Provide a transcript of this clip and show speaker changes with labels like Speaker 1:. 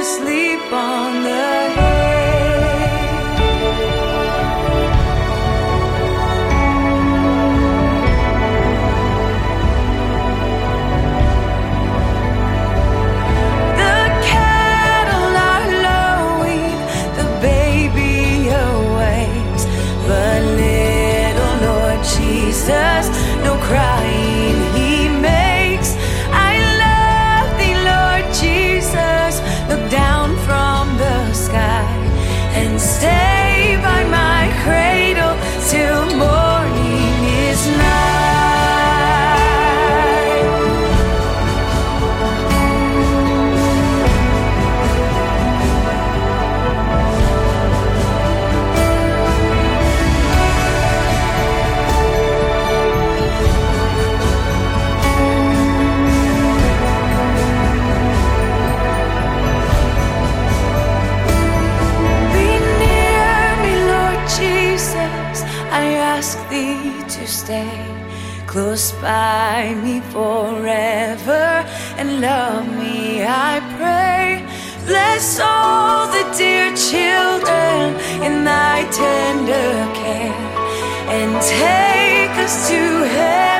Speaker 1: asleep on the hay. The cattle are lowing, the baby awakes, but little Lord Jesus, no crying he makes. I love thee, Lord Jesus. Look down from the sky and stay by my cradle till morning is nigh. I ask thee to stay close by me forever and love me, I pray. Bless all the dear children in thy tender care and take us to heaven.